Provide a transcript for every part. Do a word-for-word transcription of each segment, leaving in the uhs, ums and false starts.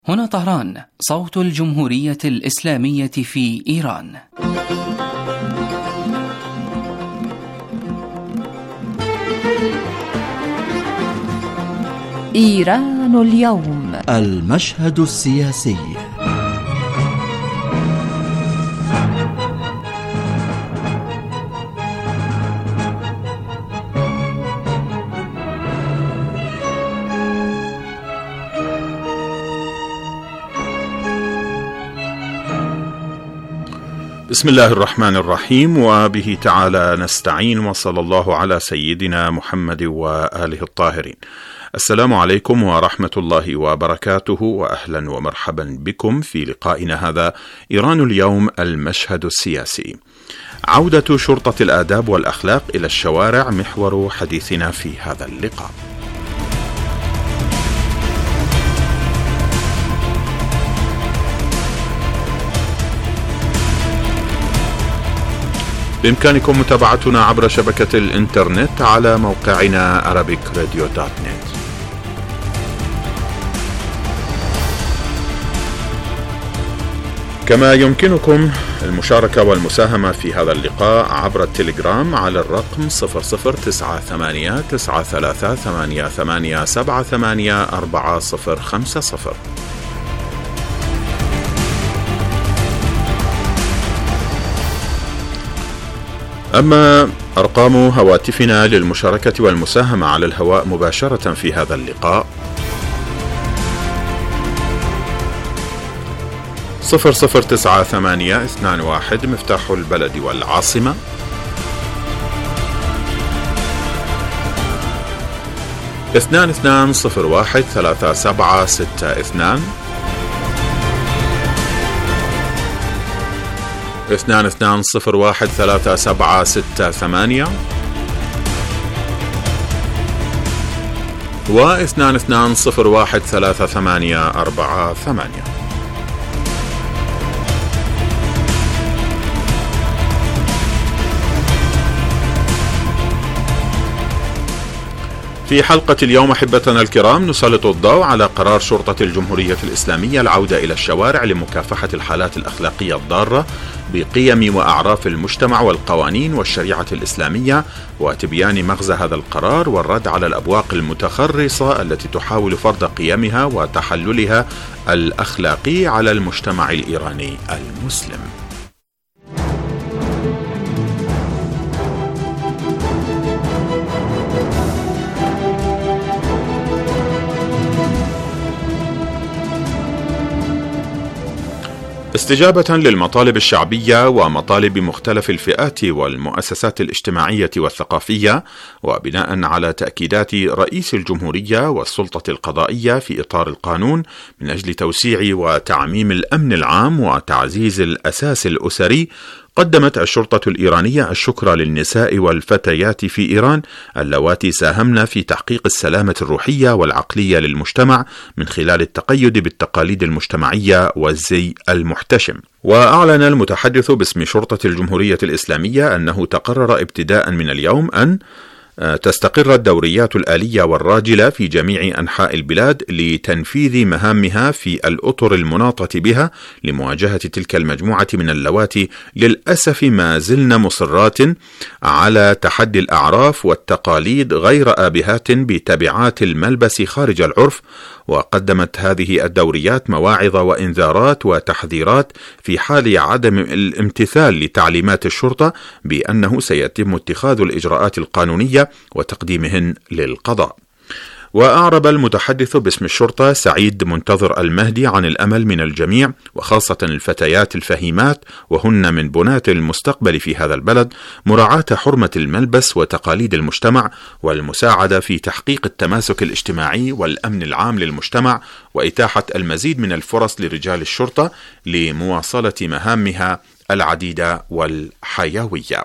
هنا طهران، صوت الجمهورية الإسلامية في إيران. إيران اليوم، المشهد السياسي. بسم الله الرحمن الرحيم، وبه تعالى نستعين، وصلى الله على سيدنا محمد وآله الطاهرين. السلام عليكم ورحمة الله وبركاته، وأهلا ومرحبا بكم في لقائنا هذا إيران اليوم، المشهد السياسي. عودة شرطة الآداب والأخلاق إلى الشوارع محور حديثنا في هذا اللقاء. بإمكانكم متابعتنا عبر شبكة الإنترنت على موقعنا arabic radio dot net. كما يمكنكم المشاركة والمساهمة في هذا اللقاء عبر التليجرام على الرقم صفر صفر تسعة ثمانية تسعة ثلاثة ثمانية ثمانية سبعة ثمانية أربعة صفر خمسة صفر. أما أرقام هواتفنا للمشاركة والمساهمة على الهواء مباشرة في هذا اللقاء: صفر صفر تسعة ثمانية اثنان واحد مفتاح البلد والعاصمة، اثنان اثنان صفر واحد ثلاثة سبعة ستة اثنان، اثنان اثنان صفر واحد ثلاثة سبعة ستة ثمانية، واثنان اثنان صفر واحد ثلاثة ثمانية أربعة ثمانية. في حلقة اليوم أحبتنا الكرام نسلط الضوء على قرار شرطة الجمهورية الإسلامية العودة إلى الشوارع لمكافحة الحالات الأخلاقية الضارة بقيم وأعراف المجتمع والقوانين والشريعة الإسلامية، وتبيان مغزى هذا القرار والرد على الأبواق المتخرصة التي تحاول فرض قيمها وتحللها الأخلاقي على المجتمع الإيراني المسلم. استجابة للمطالب الشعبية ومطالب مختلف الفئات والمؤسسات الاجتماعية والثقافية، وبناء على تأكيدات رئيس الجمهورية والسلطة القضائية في إطار القانون من أجل توسيع وتعميم الأمن العام وتعزيز الأساس الأسري، قدمت الشرطة الإيرانية الشكر للنساء والفتيات في إيران اللواتي ساهمن في تحقيق السلامة الروحية والعقلية للمجتمع من خلال التقيد بالتقاليد المجتمعية والزي المحتشم. وأعلن المتحدث باسم شرطة الجمهورية الإسلامية أنه تقرر ابتداء من اليوم أن تستقر الدوريات الآلية والراجلة في جميع أنحاء البلاد لتنفيذ مهامها في الأطر المناطة بها لمواجهة تلك المجموعة من اللواتي للأسف ما زلن مصرات على تحدي الأعراف والتقاليد غير آبهات بتبعات الملبس خارج العرف. وقدمت هذه الدوريات مواعظ وإنذارات وتحذيرات في حال عدم الامتثال لتعليمات الشرطة بأنه سيتم اتخاذ الإجراءات القانونية وتقديمهن للقضاء. وأعرب المتحدث باسم الشرطة سعيد منتظر المهدي عن الأمل من الجميع وخاصة الفتيات الفهيمات وهن من بناة المستقبل في هذا البلد مراعاة حرمة الملبس وتقاليد المجتمع والمساعدة في تحقيق التماسك الاجتماعي والأمن العام للمجتمع وإتاحة المزيد من الفرص لرجال الشرطة لمواصلة مهامها العديدة والحيوية.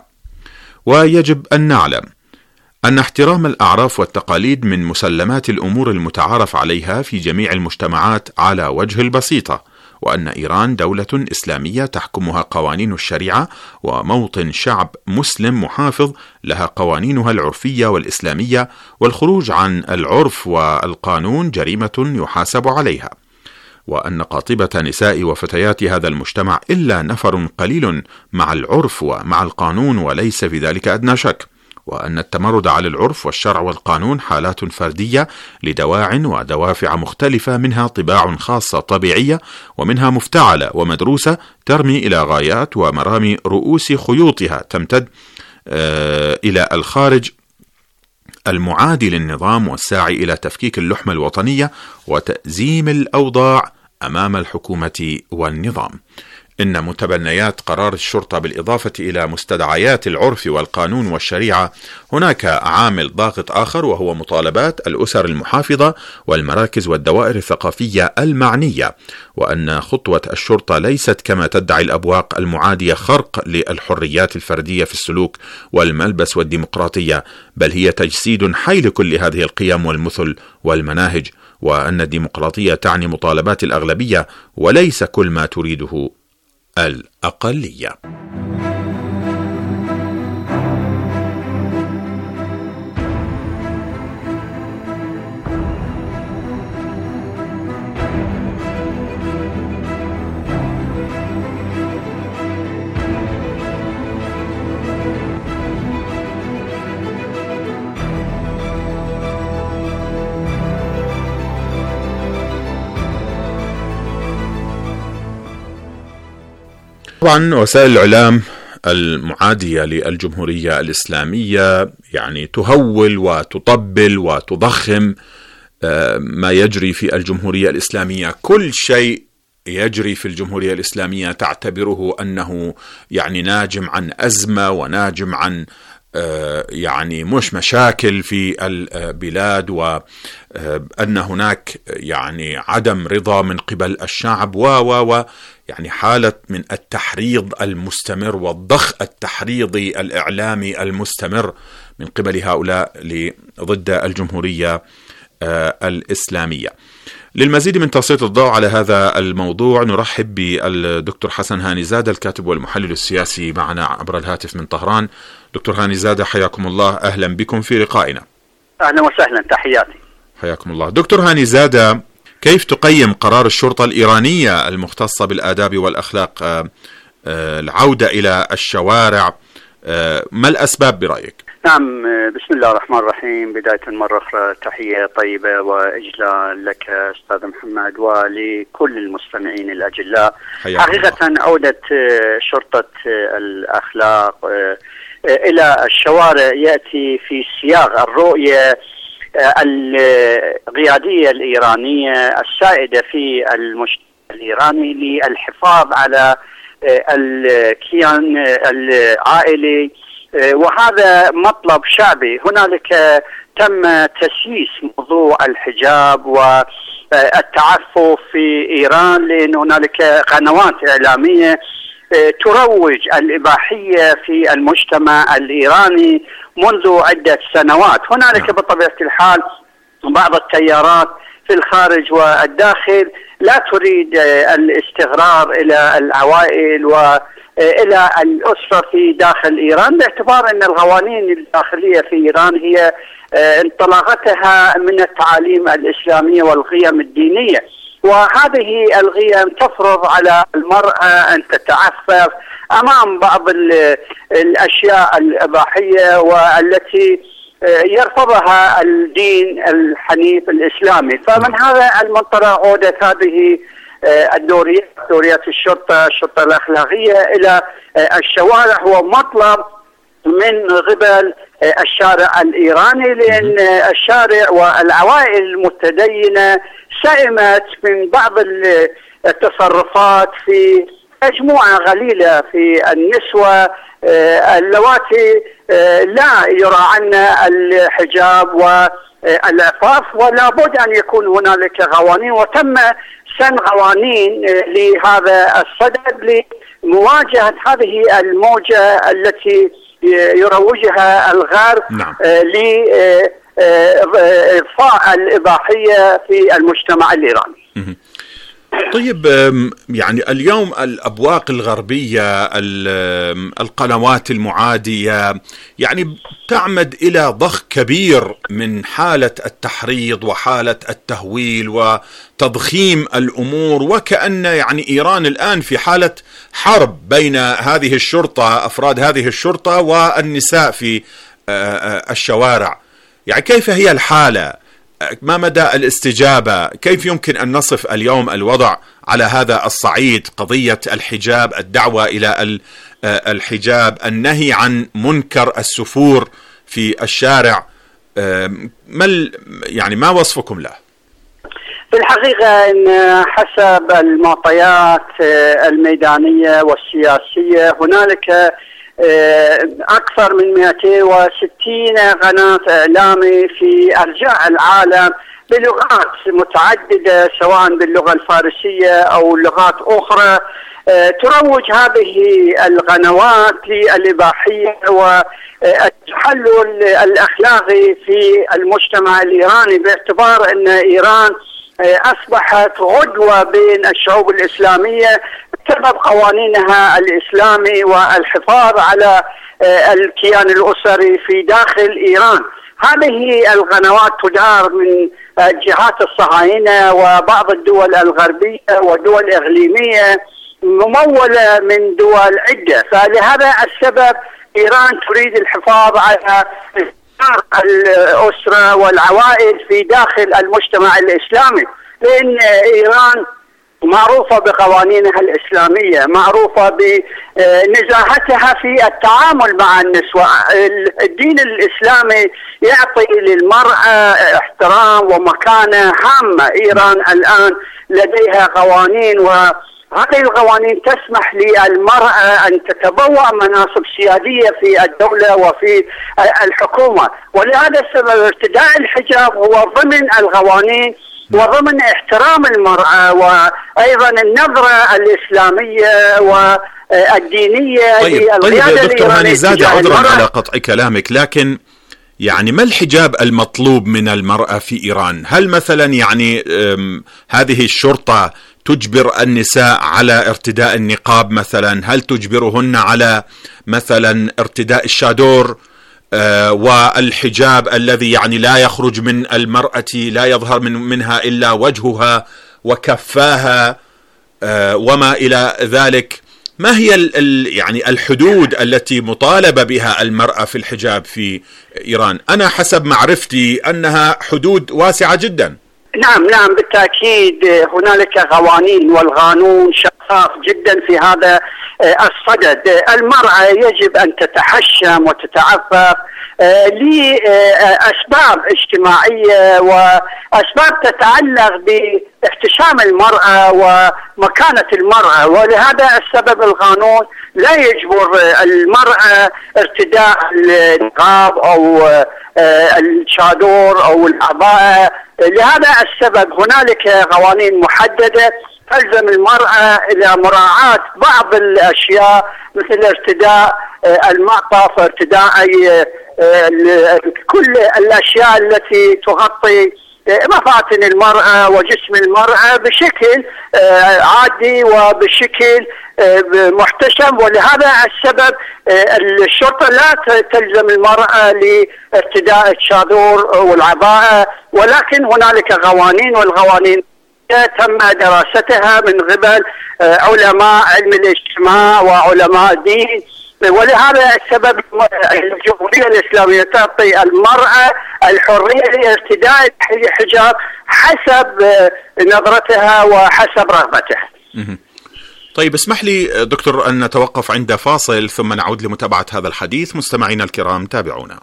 ويجب أن نعلم أن احترام الأعراف والتقاليد من مسلمات الأمور المتعارف عليها في جميع المجتمعات على وجه البسيطة، وأن إيران دولة إسلامية تحكمها قوانين الشريعة وموطن شعب مسلم محافظ لها قوانينها العرفية والإسلامية، والخروج عن العرف والقانون جريمة يحاسب عليها. وأن قاطبة نساء وفتيات هذا المجتمع إلا نفر قليل مع العرف ومع القانون، وليس في ذلك أدنى شك، وأن التمرد على العرف والشرع والقانون حالات فردية لدواع ودوافع مختلفة، منها طباع خاصة طبيعية، ومنها مفتعلة ومدروسة ترمي إلى غايات ومرامي رؤوس خيوطها تمتد آه إلى الخارج المعادي للنظام، والساعي إلى تفكيك اللحمة الوطنية وتأزيم الأوضاع أمام الحكومة والنظام. إن متبنيات قرار الشرطة بالإضافة إلى مستدعيات العرف والقانون والشريعة هناك عامل ضاغط آخر، وهو مطالبات الأسر المحافظة والمراكز والدوائر الثقافية المعنية، وأن خطوة الشرطة ليست كما تدعي الأبواق المعادية خرق للحريات الفردية في السلوك والملبس والديمقراطية، بل هي تجسيد حي لكل هذه القيم والمثل والمناهج، وأن الديمقراطية تعني مطالبات الأغلبية وليس كل ما تريده الأقلية. طبعا وسائل الإعلام المعادية للجمهورية الإسلامية يعني تهول وتطبل وتضخم ما يجري في الجمهورية الإسلامية. كل شيء يجري في الجمهورية الإسلامية تعتبره أنه يعني ناجم عن أزمة وناجم عن يعني مش مشاكل في البلاد، وأن هناك يعني عدم رضا من قبل الشعب و و و يعني حالة من التحريض المستمر والضخ التحريضي الإعلامي المستمر من قبل هؤلاء ضد الجمهورية الإسلامية. للمزيد من تسليط الضوء على هذا الموضوع نرحب بالدكتور حسن هاني زادة، الكاتب والمحلل السياسي، معنا عبر الهاتف من طهران. دكتور هاني زادة، حياكم الله، أهلا بكم في لقائنا. أهلا وسهلا، تحياتي. حياكم الله. دكتور هاني زادة، كيف تقيم قرار الشرطة الإيرانية المختصة بالآداب والأخلاق العودة إلى الشوارع؟ ما الأسباب برأيك؟ نعم، بسم الله الرحمن الرحيم. بداية مرة أخرى تحية طيبة وإجلال لك أستاذ محمد ولكل المستمعين الأجلاء. حقيقة عودة شرطة الأخلاق إلى الشوارع يأتي في سياق الرؤية القيادية الإيرانية السائدة في المجتمع الإيراني للحفاظ على الكيان العائلي، وهذا مطلب شعبي. هنالك تم تسييس موضوع الحجاب والتعفف في إيران، لأن هنالك قنوات إعلامية تروج الإباحية في المجتمع الإيراني منذ عدة سنوات. هنالك بطبيعة الحال بعض التيارات في الخارج والداخل لا تريد الاستغرار إلى العوائل وإلى الأسرة في داخل إيران، باعتبار أن القوانين الداخلية في إيران هي انطلاقتها من التعاليم الإسلامية والقيم الدينية، وهذه القيم تفرض على المرأة أن تتعفف أمام بعض الأشياء الإباحية والتي يرفضها الدين الحنيف الإسلامي. فمن هذا المنطلق عودت هذه الدوريات، دوريات الشرطة الشرطة الأخلاقية إلى الشوارع، هو مطلب من قبل الشارع الإيراني، لأن الشارع والعوائل المتدينة سئمت من بعض التصرفات في مجموعة قليلة في النسوة اللواتي لا يراعن الحجاب والعفاف، ولا بد أن يكون هنالك قوانين، وتم سن قوانين لهذا الصدد لمواجهة هذه الموجة التي يروجها الغرب نعم. لإضفاء الإباحية في المجتمع الإيراني. طيب، يعني اليوم الأبواق الغربية، القنوات المعادية، يعني تعمد إلى ضخ كبير من حالة التحريض وحالة التهويل وتضخيم الأمور، وكأن يعني إيران الآن في حالة حرب بين هذه الشرطة، أفراد هذه الشرطة والنساء في الشوارع. يعني كيف هي الحالة؟ ما مدى الاستجابة؟ كيف يمكن أن نصف اليوم الوضع على هذا الصعيد؟ قضية الحجاب، الدعوة إلى الحجاب، النهي عن منكر السفور في الشارع، ما يعني ما وصفكم له؟ في الحقيقة إن حسب المعطيات الميدانية والسياسية هنالك أكثر من مئتين وستين قناة إعلامي في أرجاء العالم بلغات متعددة، سواء باللغة الفارسية أو لغات أخرى، تروج هذه القنوات للإباحية والتحلل الأخلاقي في المجتمع الإيراني، باعتبار أن إيران أصبحت غدوة بين الشعوب الإسلامية بسبب قوانينها الإسلامي والحفاظ على الكيان الأسري في داخل إيران. هذه القنوات تدار من جهات الصهاينة وبعض الدول الغربية والدول الإقليمية، ممولة من دول عدة، فلهذا السبب إيران تريد الحفاظ على الأسرة والعوائل في داخل المجتمع الإسلامي، لأن إيران معروفة بقوانينها الإسلامية، معروفة بنزاهتها في التعامل مع النسوة. الدين الإسلامي يعطي للمرأة احترام ومكانة هامة. إيران الآن لديها قوانين، وهذه القوانين تسمح للمرأة أن تتبوأ مناصب سيادية في الدولة وفي الحكومة، ولهذا السبب ارتداء الحجاب هو ضمن القوانين وضمن احترام المرأة، وأيضا النظرة الإسلامية والدينية. طيب, طيب يا دكتور هاني زاد، عذرا على قطع كلامك، لكن يعني ما الحجاب المطلوب من المرأة في إيران؟ هل مثلا يعني هذه الشرطة تجبر النساء على ارتداء النقاب مثلا؟ هل تجبرهن على مثلا ارتداء الشادور آه والحجاب الذي يعني لا يخرج من المرأة، لا يظهر من منها إلا وجهها وكفاها آه وما إلى ذلك؟ ما هي ال ال يعني الحدود التي مطالبة بها المرأة في الحجاب في إيران؟ أنا حسب معرفتي أنها حدود واسعة جدا. نعم نعم بالتأكيد هنالك قوانين، والقانون شفاف جدا في هذا الصدد. المرأة يجب أن تتحشم وتتعفف لأسباب اجتماعية وأسباب تتعلق باحتشام المرأة ومكانة المرأة، ولهذا السبب القانون لا يجبر المرأة ارتداء النقاب أو الشادور أو العباءة. لهذا السبب هنالك قوانين محددة تلزم المرأة إلى مراعاة بعض الأشياء، مثل ارتداء المعطف، ارتداء كل الأشياء التي تغطي مفاتن المرأة وجسم المرأة بشكل عادي وبشكل محتشم. ولهذا السبب الشرطة لا تلزم المرأة لارتداء الشادور والعباءة، ولكن هنالك قوانين، والقوانين تم دراستها من قبل علماء علم الاجتماع وعلماء الدين. ولهذا السبب الجمهورية الإسلامية تعطي المرأة الحرية لارتداء الحجاب حسب نظرتها وحسب رغبتها. طيب اسمح لي دكتور أن نتوقف عند فاصل ثم نعود لمتابعة هذا الحديث. مستمعينا الكرام تابعونا.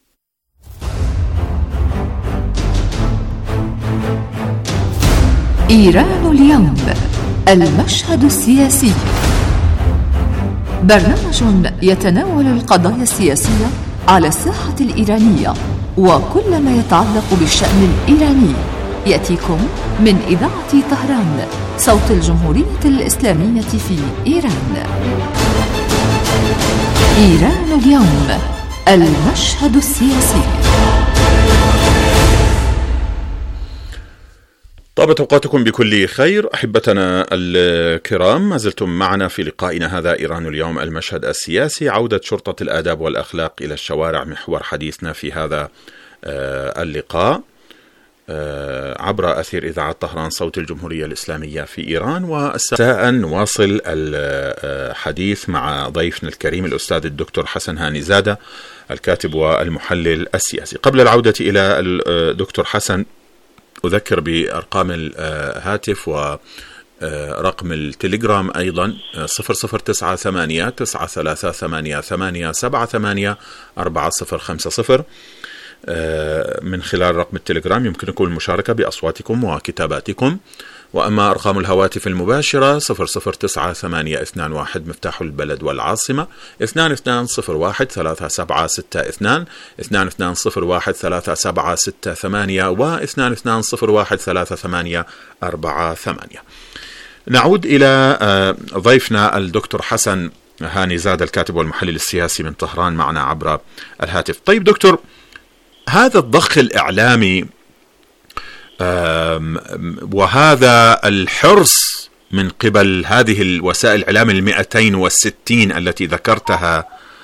إيران اليوم، المشهد السياسي، برنامج يتناول القضايا السياسية على الساحة الإيرانية وكل ما يتعلق بالشأن الإيراني، يأتيكم من إذاعة طهران، صوت الجمهورية الإسلامية في إيران. إيران اليوم، المشهد السياسي. طابت أوقاتكم بكل خير. أحبتنا الكرام، ما زلتم معنا في لقائنا هذا إيران اليوم، المشهد السياسي، عودة شرطة الآداب والأخلاق إلى الشوارع، محور حديثنا في هذا اللقاء عبر أثير إذاعة طهران صوت الجمهورية الإسلامية في إيران. وساء نواصل الحديث مع ضيفنا الكريم الأستاذ الدكتور حسن هاني زادة، الكاتب والمحلل السياسي. قبل العودة إلى الدكتور حسن، أذكر بأرقام الهاتف ورقم التليجرام أيضا صفر صفر تسعة ثمانية تسعة ثلاثة ثمانية ثمانية سبعة ثمانية أربعة صفر خمسة صفر. من خلال رقم التليجرام يمكنكم المشاركة بأصواتكم وكتاباتكم. وأما أرقام الهواتف المباشرة صفر صفر تسعة ثمانية اثنان واحد مفتاح البلد والعاصمة، اثنان اثنان صفر واحد ثلاثة سبعة ستة اثنان، اثنان اثنان صفر واحد ثلاثة سبعة ستة ثمانية، واثنان اثنان صفر واحد ثلاثة ثمانية أربعة ثمانية. نعود إلى ضيفنا الدكتور حسن هاني زادة، الكاتب والمحلل السياسي من طهران، معنا عبر الهاتف. طيب دكتور، هذا الضخ الإعلامي وهذا الحرص من قبل هذه الوسائل الإعلام المئتين والستين التي ذكرتها،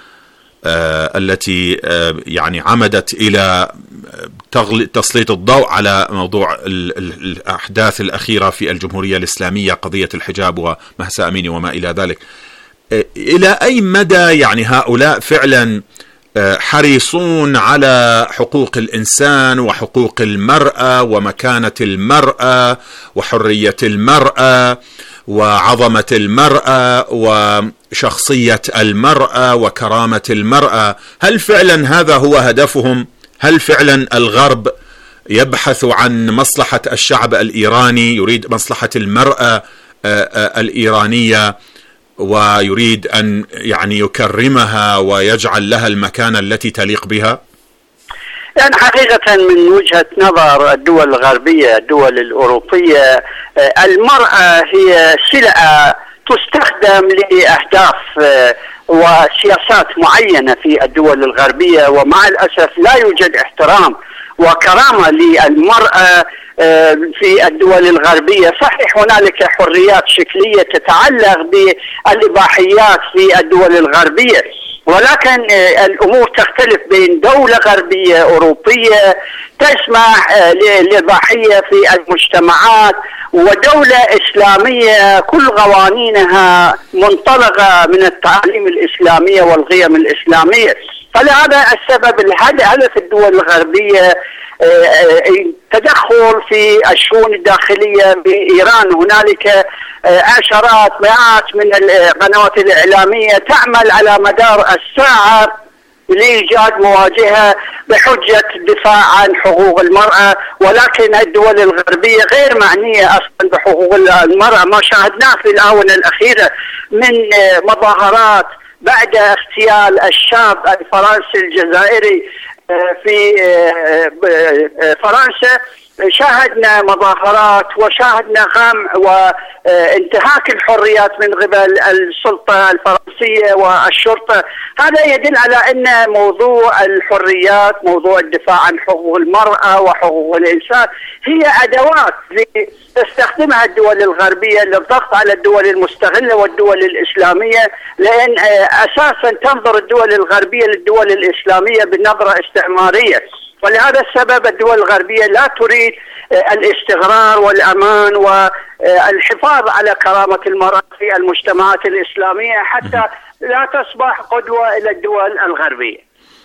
التي يعني عمدت إلى تسليط الضوء على موضوع الأحداث الأخيرة في الجمهورية الإسلامية، قضية الحجاب ومهسا أميني وما إلى ذلك، إلى أي مدى يعني هؤلاء فعلا حريصون على حقوق الإنسان وحقوق المرأة ومكانة المرأة وحرية المرأة وعظمة المرأة وشخصية المرأة وكرامة المرأة؟ هل فعلا هذا هو هدفهم؟ هل فعلا الغرب يبحث عن مصلحة الشعب الإيراني، يريد مصلحة المرأة الإيرانية ويريد أن يعني يكرمها ويجعل لها المكانة التي تليق بها؟ يعني حقيقة من وجهة نظر الدول الغربية، الدول الأوروبية، المرأة هي سلعة تستخدم لأهداف وسياسات معينة في الدول الغربية، ومع الأسف لا يوجد احترام وكرامة للمرأة في الدول الغربية. صحيح هنالك حريات شكلية تتعلق بالإباحيات في الدول الغربية، ولكن الأمور تختلف بين دولة غربية أوروبية تسمح للإباحية في المجتمعات ودولة إسلامية كل قوانينها منطلقة من التعاليم الإسلامية والقيم الإسلامية. فلهذا السبب الهدف الدول الغربية تدخل في الشؤون الداخلية بإيران. هنالك عشرات مئات من القنوات الإعلامية تعمل على مدار الساعة لإيجاد مواجهة بحجة الدفاع عن حقوق المرأة، ولكن الدول الغربية غير معنية أصلا بحقوق المرأة. ما شاهدناه في الآونة الأخيرة من مظاهرات بعد اغتيال الشاب الفرنسي الجزائري في فرنسا، شاهدنا مظاهرات وشاهدنا غمع وانتهاك الحريات من قبل السلطة الفرنسية والشرطة. هذا يدل على أن موضوع الحريات، موضوع الدفاع عن حقوق المرأة وحقوق الإنسان، هي أدوات تستخدمها الدول الغربية للضغط على الدول المستغلة والدول الإسلامية، لأن أساسا تنظر الدول الغربية للدول الإسلامية بنظرة استعمارية. ولهذا السبب الدول الغربية لا تريد الاستقرار والأمان والحفاظ على كرامة المرأة في المجتمعات الإسلامية حتى لا تصبح قدوة إلى الدول الغربية.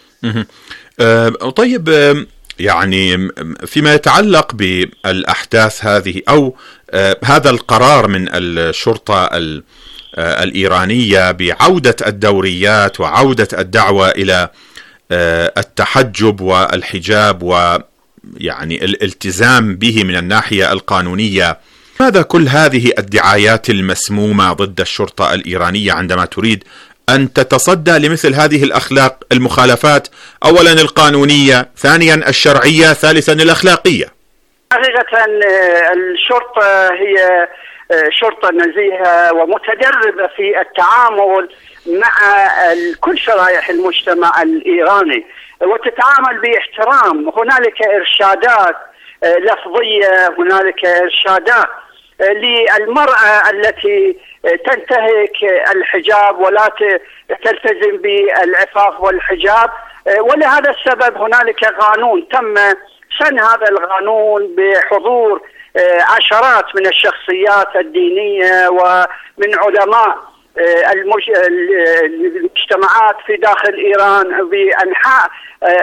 طيب، يعني فيما يتعلق بالأحداث هذه أو هذا القرار من الشرطة الإيرانية بعودة الدوريات وعودة الدعوة إلى التحجب والحجاب ويعني الالتزام به من الناحية القانونية، ماذا كل هذه الدعايات المسمومة ضد الشرطة الإيرانية عندما تريد أن تتصدى لمثل هذه الأخلاق المخالفات، أولا القانونية، ثانيا الشرعية، ثالثا الأخلاقية؟ حقيقة الشرطة هي شرطة نزيهة ومتدربة في التعامل مع كل شرائح المجتمع الإيراني وتتعامل باحترام. هنالك إرشادات لفظية، هنالك إرشادات للمرأة التي تنتهك الحجاب ولا تلتزم بالعفاف والحجاب. ولهذا السبب هنالك قانون تم سن هذا القانون بحضور عشرات من الشخصيات الدينية ومن علماء المجتمعات في داخل إيران بأنحاء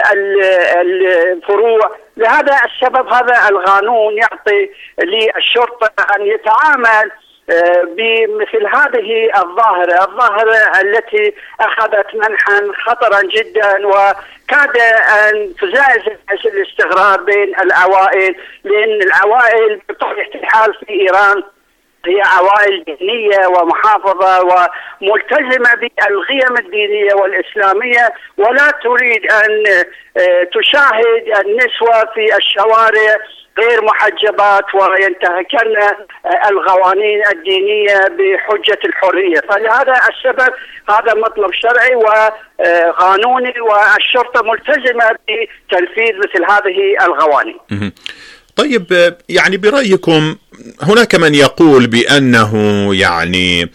الفروع. لهذا السبب هذا القانون يعطي للشرطة أن يتعامل بمثل هذه الظاهرة الظاهرة التي أخذت منحا خطرا جدا وكاد أن تزعزع الاستقرار بين العوائل، لأن العوائل بطبيعة الحال في إيران هي عوائل دينية ومحافظة وملتزمة بالقيم الدينية والإسلامية، ولا تريد أن تشاهد النسوة في الشوارع غير محجبات وينتهكن القوانين الدينية بحجة الحرية. فلهذا السبب هذا مطلب شرعي وقانوني والشرطة ملتزمة بتنفيذ مثل هذه القوانين. طيب، يعني برأيكم هناك من يقول بأنه يعني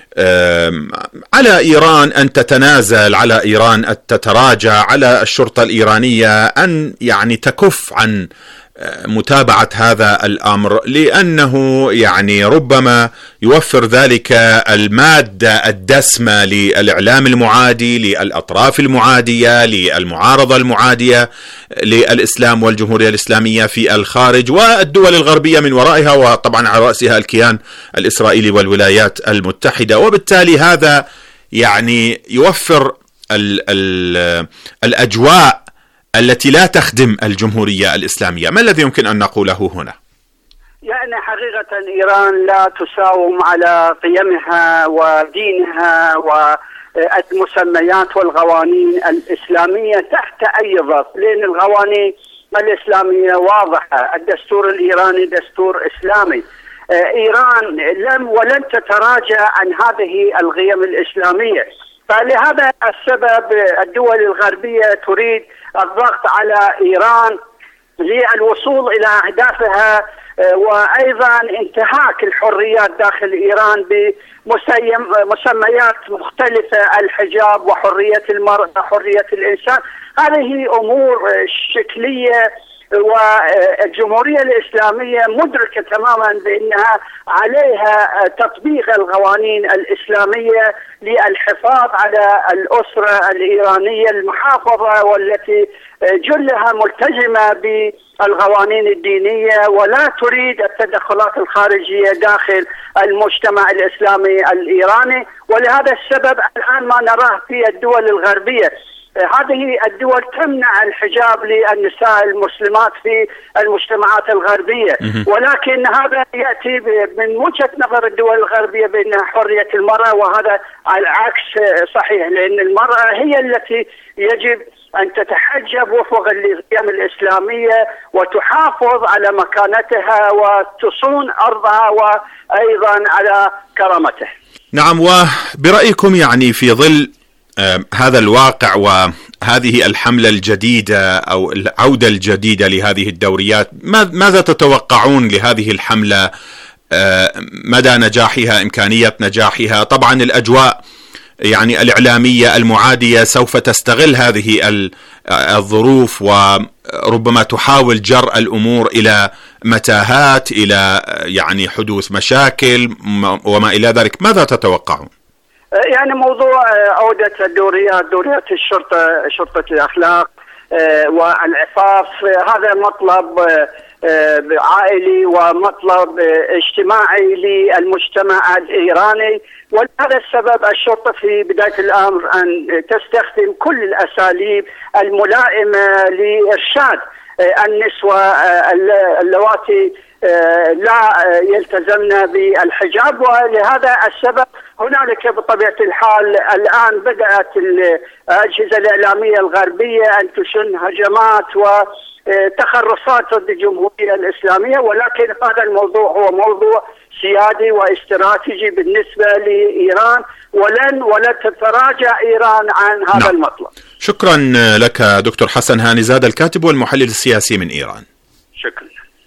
على إيران أن تتنازل، على إيران أن تتراجع، على الشرطة الإيرانية أن يعني تكف عن متابعة هذا الأمر، لأنه يعني ربما يوفر ذلك المادة الدسمة للإعلام المعادي، للأطراف المعادية، للمعارضة المعادية للإسلام والجمهورية الإسلامية في الخارج، والدول الغربية من ورائها، وطبعا على رأسها الكيان الإسرائيلي والولايات المتحدة. وبالتالي هذا يعني يوفر ال ال الأجواء التي لا تخدم الجمهورية الإسلامية. ما الذي يمكن أن نقوله هنا؟ يعني حقيقة إيران لا تساوم على قيمها ودينها والمسميات والقوانين الإسلامية تحت أي ضغط، لأن القوانين الإسلامية واضحة، الدستور الإيراني دستور إسلامي. إيران لم ولن تتراجع عن هذه القيم الإسلامية. فلهذا السبب الدول الغربية تريد الضغط على إيران للوصول إلى أهدافها، وأيضا انتهاك الحريات داخل إيران بمسميات مختلفة، الحجاب وحرية المرأة حرية الإنسان. هذه أمور شكلية، والجمهورية الإسلامية مدركة تماما بأنها عليها تطبيق القوانين الإسلامية للحفاظ على الأسرة الإيرانية المحافظة والتي جلها ملتزمة بالقوانين الدينية ولا تريد التدخلات الخارجية داخل المجتمع الإسلامي الإيراني. ولهذا السبب الآن ما نراه في الدول الغربية، هذه الدول تمنع الحجاب للنساء المسلمات في المجتمعات الغربية، ولكن هذا يأتي من وجهة نظر الدول الغربية بأنها حرية المرأة، وهذا العكس صحيح، لأن المرأة هي التي يجب أن تتحجب وفقا للقيم الإسلامية وتحافظ على مكانتها وتصون أرضها وأيضا على كرامتها. نعم، وبرأيكم يعني في ظل هذا الواقع وهذه الحملة الجديدة أو العودة الجديدة لهذه الدوريات، ماذا تتوقعون لهذه الحملة؟ مدى نجاحها، إمكانية نجاحها؟ طبعا الأجواء يعني الإعلامية المعادية سوف تستغل هذه الظروف وربما تحاول جر الأمور إلى متاهات، إلى يعني حدوث مشاكل وما إلى ذلك. ماذا تتوقعون؟ يعني موضوع عودة الدوريات، دوريات الشرطة، شرطة الأخلاق والعفاف، هذا مطلب عائلي ومطلب اجتماعي للمجتمع الإيراني. ولهذا السبب الشرطة في بداية الأمر أن تستخدم كل الأساليب الملائمة لإرشاد النسوة اللواتي لا يلتزمن بالحجاب. ولهذا السبب هنالك بطبيعة الحال الآن بدأت الأجهزة الإعلامية الغربية أن تشن هجمات وتخرصات ضد الجمهورية الإسلامية، ولكن هذا الموضوع هو موضوع سيادي واستراتيجي بالنسبة لإيران، ولن ولن تتراجع إيران عن هذا نعم. المطلب. شكرا لك دكتور حسن هاني زاد، الكاتب والمحلل السياسي من إيران. شكرا.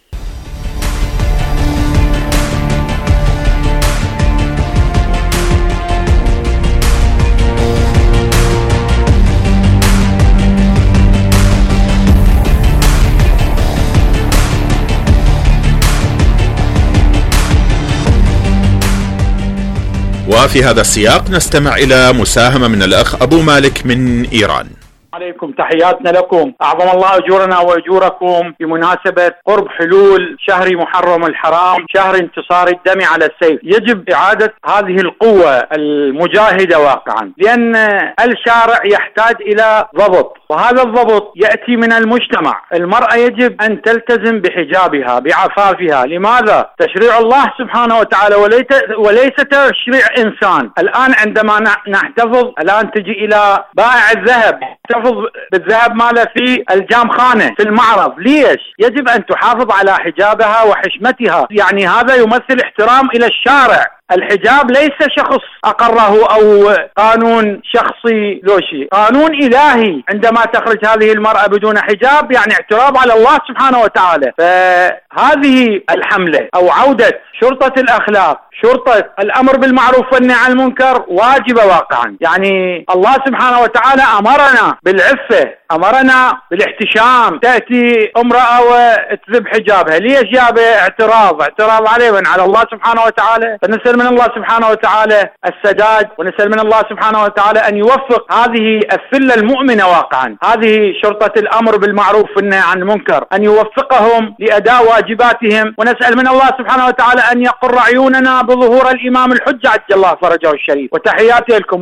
وفي هذا السياق نستمع إلى مساهمة من الأخ أبو مالك من إيران. عليكم، تحياتنا لكم. أعظم الله أجورنا وأجوركم بمناسبة قرب حلول شهر محرم الحرام، شهر انتصار الدم على السيف. يجب إعادة هذه القوة المجاهدة واقعا، لأن الشارع يحتاج إلى ضبط، وهذا الضبط يأتي من المجتمع. المرأة يجب أن تلتزم بحجابها بعفافها. لماذا؟ تشريع الله سبحانه وتعالى وليس تشريع إنسان. الآن عندما نحتفظ، الآن تجي إلى بائع الذهب تحتفظ بالذهب ماله في الجامخانة في المعرض. ليش؟ يجب أن تحافظ على حجابها وحشمتها، يعني هذا يمثل احترام إلى الشارع. الحجاب ليس شخص أقره أو قانون شخصي لو شيء، قانون إلهي. عندما تخرج هذه المرأة بدون حجاب يعني اعتراض على الله سبحانه وتعالى. فهذه الحملة أو عودة شرطة الأخلاق، شرطة الأمر بالمعروف والنهي عن المنكر، واجبة واقعا. يعني الله سبحانه وتعالى أمرنا بالعفة، أمرنا بالاحتشام. تأتي امرأة وتذب حجابها، ليش جاب اعتراض؟ اعتراض عليه من على الله سبحانه وتعالى. فنسأل من الله سبحانه وتعالى السداد، ونسأل من الله سبحانه وتعالى أن يوفق هذه الثلة المؤمنة واقعا، هذه شرطة الأمر بالمعروف والنهي عن المنكر، أن يوفقهم لأداء واجباتهم. ونسأل من الله سبحانه وتعالى أن يقر عيوننا بظهور الإمام الحجة عجل الله فرجه الشريف. وتحياتي لكم.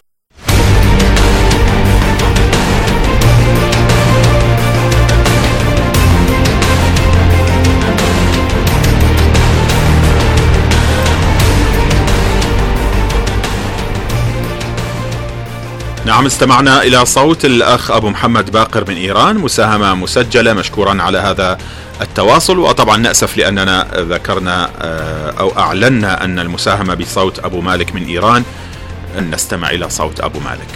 نعم، استمعنا إلى صوت الأخ أبو محمد باقر من إيران، مساهمة مسجلة، مشكورا على هذا التواصل. وطبعا نأسف لأننا ذكرنا أو أعلنا أن المساهمة بصوت أبو مالك من إيران. أن نستمع إلى صوت أبو مالك.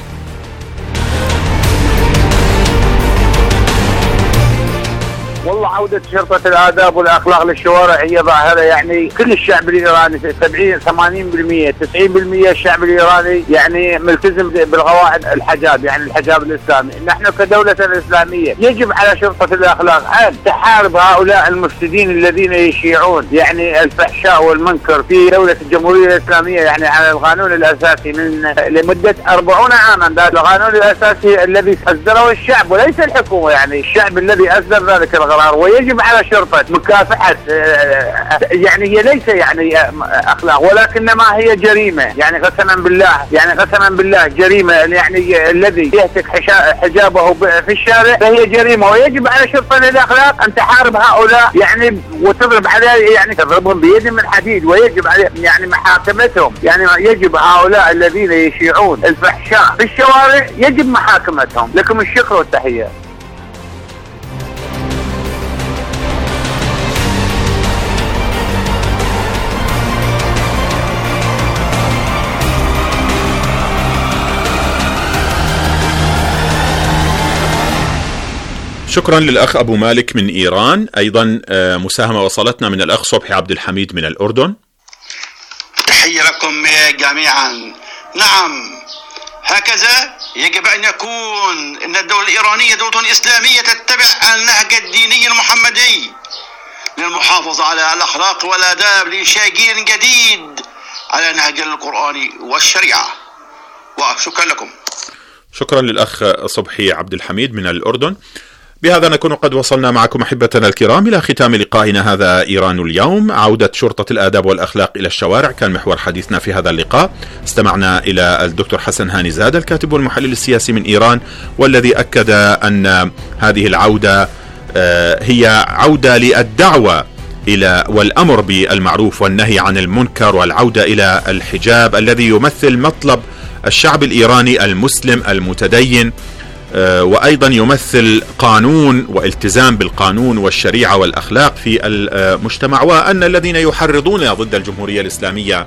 والله عودة شرطة الآداب والأخلاق للشوارع هي ظاهرة، يعني كل الشعب الإيراني سبعين ثمانين بالمئة تسعين بالمئة الشعب الإيراني يعني ملتزم بالقواعد الحجاب، يعني الحجاب الإسلامي. نحن كدولة إسلامية يجب على شرطة الأخلاق أن تحارب هؤلاء المفسدين الذين يشيعون يعني الفحشاء والمنكر في دولة الجمهورية الإسلامية، يعني على القانون الأساسي من لمدة أربعين عاما. هذا القانون الأساسي الذي أصدره الشعب وليس الحكومة، يعني الشعب الذي أصدر ذلك القرار. ويجب على شرطة مكافحة، يعني هي ليس يعني أخلاق ولكنما هي جريمة، يعني قسما بالله، يعني قسما بالله جريمة. يعني الذي يهتك حجابه في الشارع فهي جريمة. ويجب على شرطة الأخلاق أن تحارب هؤلاء، يعني وتضرب عليه، يعني تضربهم بيد من حديد. ويجب عليه يعني محاكمتهم، يعني يجب هؤلاء الذين يشيعون الفحشاء في الشوارع يجب محاكمتهم. لكم الشكر والتحية. شكرا للأخ أبو مالك من إيران. أيضا مساهمة وصلتنا من الأخ صبحي عبد الحميد من الأردن. تحية لكم جميعا. نعم، هكذا يجب أن يكون إن الدولة الإيرانية دولة إسلامية تتبع النهج الديني المحمدي للمحافظة على الأخلاق والآداب لإنشاء جيل جديد على نهج القرآن والشريعة. وشكرا لكم. شكرا للأخ صبحي عبد الحميد من الأردن. بهذا نكون قد وصلنا معكم أحبتنا الكرام إلى ختام لقائنا هذا إيران اليوم. عودة شرطة الآداب والأخلاق إلى الشوارع كان محور حديثنا في هذا اللقاء. استمعنا إلى الدكتور حسن هاني زاد الكاتب والمحلل السياسي من إيران، والذي أكد أن هذه العودة هي عودة للدعوة إلى والأمر بالمعروف والنهي عن المنكر، والعودة إلى الحجاب الذي يمثل مطلب الشعب الإيراني المسلم المتدين، وأيضا يمثل قانون والتزام بالقانون والشريعة والأخلاق في المجتمع، وأن الذين يحرضون ضد الجمهورية الإسلامية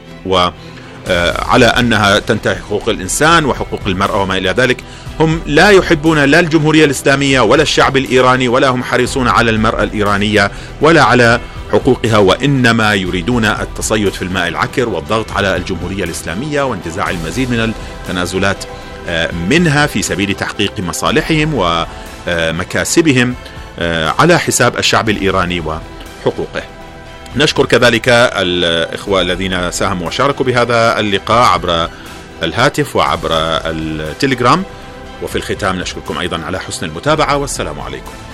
وعلى أنها تنتهك حقوق الإنسان وحقوق المرأة وما إلى ذلك هم لا يحبون لا الجمهورية الإسلامية ولا الشعب الإيراني، ولا هم حريصون على المرأة الإيرانية ولا على حقوقها، وإنما يريدون التصيد في الماء العكر والضغط على الجمهورية الإسلامية وانتزاع المزيد من التنازلات منها في سبيل تحقيق مصالحهم ومكاسبهم على حساب الشعب الإيراني وحقوقه. نشكر كذلك الإخوة الذين ساهموا وشاركوا بهذا اللقاء عبر الهاتف وعبر التليجرام. وفي الختام نشكركم أيضا على حسن المتابعة، والسلام عليكم.